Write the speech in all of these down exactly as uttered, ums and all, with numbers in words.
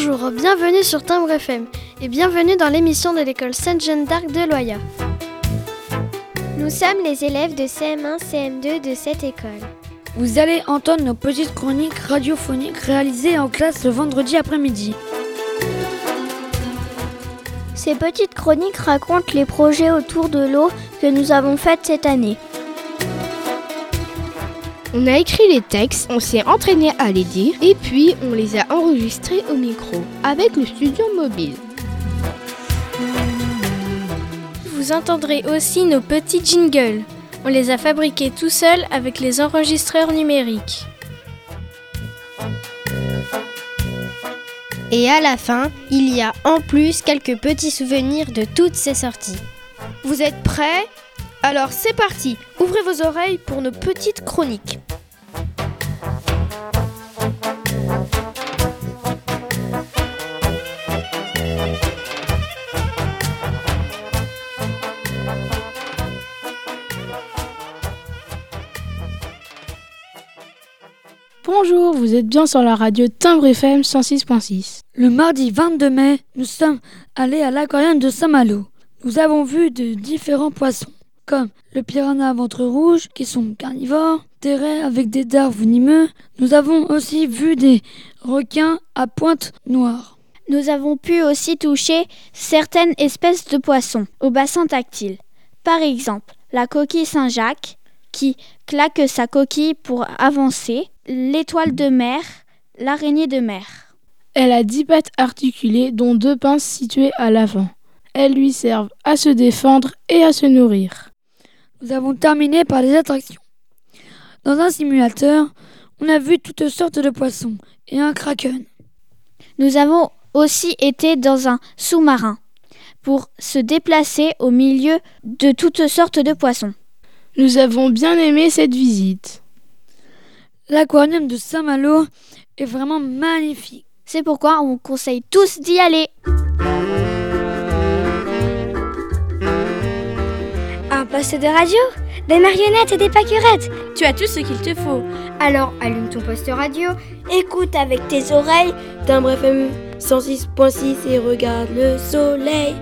Bonjour, bienvenue sur Timbre F M et bienvenue dans l'émission de l'école Sainte-Jeanne d'Arc de Loyat. Nous sommes les élèves de C M un C M deux de cette école. Vous allez entendre nos petites chroniques radiophoniques réalisées en classe le vendredi après-midi. Ces petites chroniques racontent les projets autour de l'eau que nous avons faits cette année. On a écrit les textes, on s'est entraîné à les dire et puis on les a enregistrés au micro avec le studio mobile. Vous entendrez aussi nos petits jingles. On les a fabriqués tout seuls avec les enregistreurs numériques. Et à la fin, il y a en plus quelques petits souvenirs de toutes ces sorties. Vous êtes prêts ? Alors c'est parti, ouvrez vos oreilles pour nos petites chroniques. Bonjour, vous êtes bien sur la radio Timbre F M cent six point six. Le mardi vingt-deux mai, nous sommes allés à l'aquarium de Saint-Malo. Nous avons vu de différents poissons, comme le piranha à ventre rouge, qui sont carnivores, des raies avec des dards venimeux. Nous avons aussi vu des requins à pointe noire. Nous avons pu aussi toucher certaines espèces de poissons au bassin tactile. Par exemple, la coquille Saint-Jacques, qui claque sa coquille pour avancer, l'étoile de mer, l'araignée de mer. Elle a dix pattes articulées, dont deux pinces situées à l'avant. Elles lui servent à se défendre et à se nourrir. Nous avons terminé par les attractions. Dans un simulateur, on a vu toutes sortes de poissons et un kraken. Nous avons aussi été dans un sous-marin pour se déplacer au milieu de toutes sortes de poissons. Nous avons bien aimé cette visite. L'aquarium de Saint-Malo est vraiment magnifique. C'est pourquoi on conseille tous d'y aller. Un poste de radio, des marionnettes et des pâquerettes. Tu as tout ce qu'il te faut. Alors allume ton poste radio, Écoute avec tes oreilles Timbre F M cent six point six et regarde le soleil.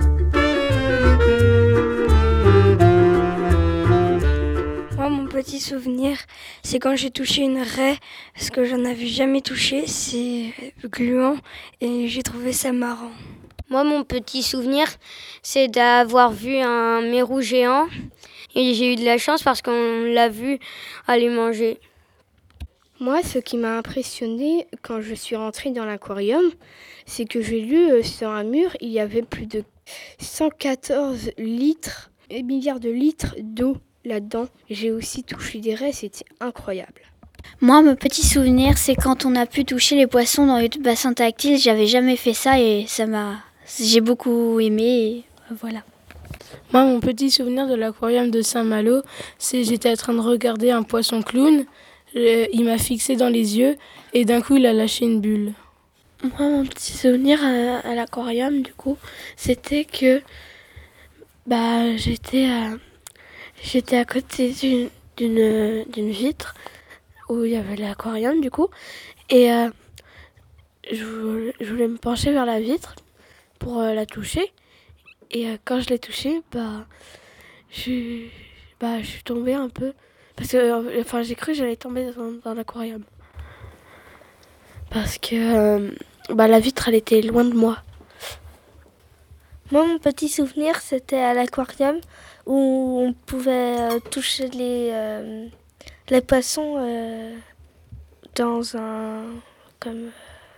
Moi, mon petit souvenir, c'est quand j'ai touché une raie, parce que j'en avais jamais touché, c'est gluant et j'ai trouvé ça marrant. Moi, mon petit souvenir, c'est d'avoir vu un mérou géant et j'ai eu de la chance parce qu'on l'a vu aller manger. Moi, ce qui m'a impressionné quand je suis rentrée dans l'aquarium, c'est que j'ai lu euh, sur un mur, il y avait plus de cent quatorze litres, milliards de litres d'eau là-dedans. J'ai aussi touché des raies, c'était incroyable. Moi, mon petit souvenir, c'est quand on a pu toucher les poissons dans le bassin tactile. J'avais jamais fait ça et ça m'a... j'ai beaucoup aimé et voilà. Moi, mon petit souvenir de l'aquarium de Saint-Malo, c'est que j'étais en train de regarder un poisson clown. Il m'a fixé dans les yeux et d'un coup, il a lâché une bulle. Moi, mon petit souvenir à, à l'aquarium, du coup, c'était que bah, j'étais, à, j'étais à côté d'une, d'une, d'une vitre où il y avait l'aquarium, du coup, et euh, je, voulais, je voulais me pencher vers la vitre pour euh, la toucher. Et euh, quand je l'ai touchée, bah, je, bah, je suis tombée un peu. Parce que enfin, j'ai cru que j'allais tomber dans, dans l'aquarium. Parce que euh, bah, la vitre, elle était loin de moi. Moi, mon petit souvenir, c'était à l'aquarium où on pouvait euh, toucher les, euh, les poissons euh, dans un... Comme,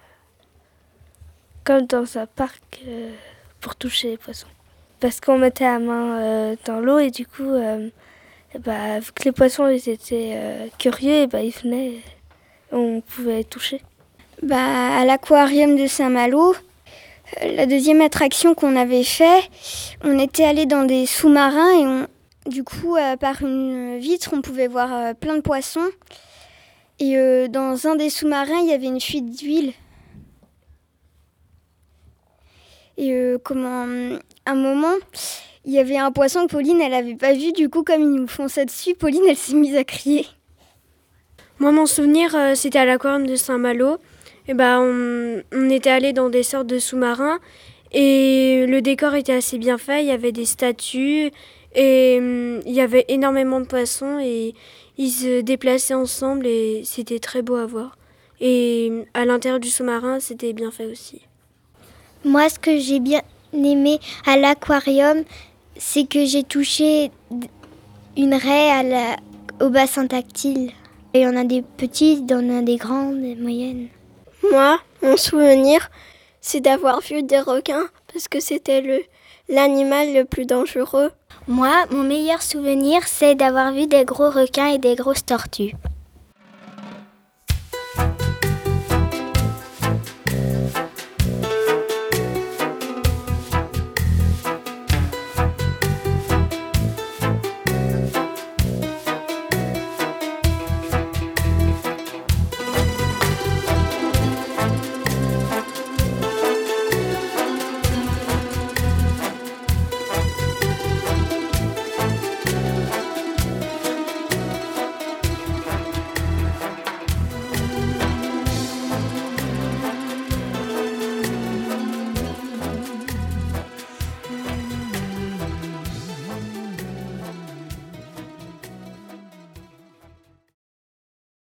comme dans un parc euh, pour toucher les poissons. Parce qu'on mettait la main euh, dans l'eau et du coup... Euh, Bah, vu que les poissons ils étaient euh, curieux, bah, ils venaient, on pouvait les toucher. Bah, à l'aquarium de Saint-Malo, euh, la deuxième attraction qu'on avait fait, on était allé dans des sous-marins et on, du coup, euh, par une vitre, on pouvait voir euh, plein de poissons. Et euh, dans un des sous-marins, il y avait une fuite d'huile. Et euh, comment, un moment... il y avait un poisson que Pauline, elle n'avait pas vu. Du coup, comme ils nous fonçaient dessus, Pauline, elle s'est mise à crier. Moi, mon souvenir, euh, c'était à l'aquarium de Saint-Malo. et bah, on, on était allé dans des sortes de sous-marins et le décor était assez bien fait. Il y avait des statues et hum, il y avait énormément de poissons et ils se déplaçaient ensemble et c'était très beau à voir. Et à l'intérieur du sous-marin, c'était bien fait aussi. Moi, ce que j'ai bien aimé à l'aquarium, c'est que j'ai touché une raie à la, au bassin tactile. Il y en a des petites, il y en a des grandes, des moyennes. Moi, mon souvenir, c'est d'avoir vu des requins parce que c'était le, l'animal le plus dangereux. Moi, mon meilleur souvenir, c'est d'avoir vu des gros requins et des grosses tortues.